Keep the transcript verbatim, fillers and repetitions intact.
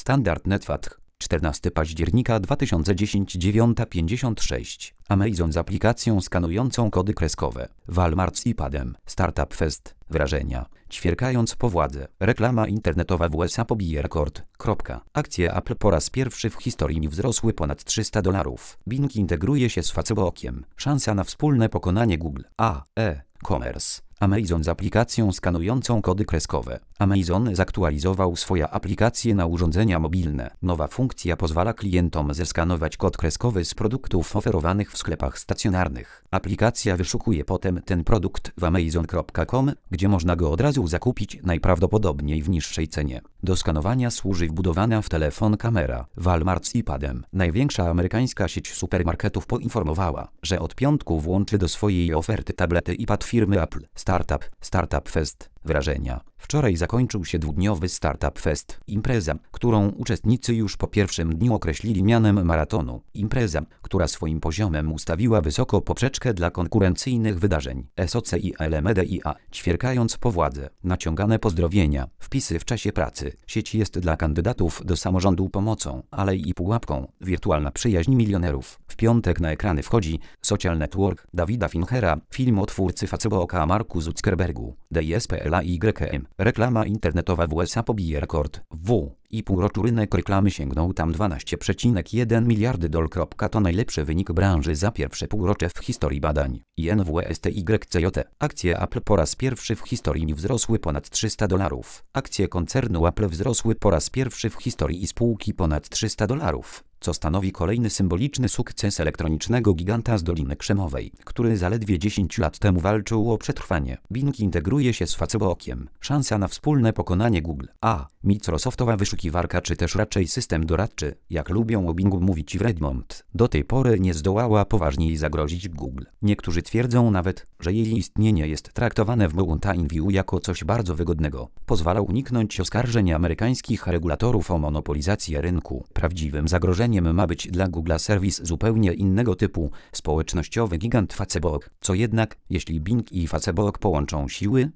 Standard Netfatch, czternastego października dwa tysiące dziesiątego, dziewiąta pięćdziesiąt sześć. Amazon z aplikacją skanującą kody kreskowe. Walmart z iPadem. Startup Fest. Wrażenia. Ćwierkając po władze. Reklama internetowa w U S A pobije rekord. Kropka. Akcje Apple po raz pierwszy w historii wzrosły ponad trzysta dolarów. Bing integruje się z Facebookiem. Szansa na wspólne pokonanie Google. A. E-commerce. Amazon z aplikacją skanującą kody kreskowe. Amazon zaktualizował swoje aplikacje na urządzenia mobilne. Nowa funkcja pozwala klientom zeskanować kod kreskowy z produktów oferowanych w sklepach stacjonarnych. Aplikacja wyszukuje potem ten produkt w amazon kropka com, gdzie można go od razu zakupić, najprawdopodobniej w niższej cenie. Do skanowania służy wbudowana w telefon kamera. Walmart z iPadem. Największa amerykańska sieć supermarketów poinformowała, że od piątku włączy do swojej oferty tablety iPad firmy Apple. Startup, Startup Fest. Wrażenia. Wczoraj zakończył się dwudniowy Startup Fest. Impreza, którą uczestnicy już po pierwszym dniu określili mianem maratonu. Impreza, która swoim poziomem ustawiła wysoko poprzeczkę dla konkurencyjnych wydarzeń. S O C i L M D I A. Ćwierkając po władze. Naciągane pozdrowienia. Wpisy w czasie pracy. Sieć jest dla kandydatów do samorządu pomocą, ale i pułapką. Wirtualna przyjaźń milionerów. W piątek na ekrany wchodzi Social Network Davida Finchera, film o twórcy Facebooka Marku Zuckerbergu. D I S P L A Y M. Reklama internetowa w U S A pobije rekord. W. I półroczu rynek reklamy sięgnął tam dwanaście przecinek jeden miliardy dolarów. To najlepszy wynik branży za pierwsze półrocze w historii badań. I N W S T Y C J. Akcje Apple po raz pierwszy w historii wzrosły ponad trzysta dolarów. Akcje koncernu Apple wzrosły po raz pierwszy w historii spółki ponad trzysta dolarów. Co stanowi kolejny symboliczny sukces elektronicznego giganta z Doliny Krzemowej, który zaledwie dziesięć lat temu walczył o przetrwanie. Bing integruje się z Facebookiem. Szansa na wspólne pokonanie Google. A. Microsoftowa wyszukiwarka czy też raczej system doradczy, jak lubią o Bingu mówić w Redmond, do tej pory nie zdołała poważniej zagrozić Google. Niektórzy twierdzą nawet, że jej istnienie jest traktowane w Mountain View jako coś bardzo wygodnego. Pozwala uniknąć oskarżeń amerykańskich regulatorów o monopolizację rynku. Prawdziwym zagrożeniem ma być dla Google'a serwis zupełnie innego typu, społecznościowy gigant Facebook. Co jednak, jeśli Bing i Facebook połączą siły,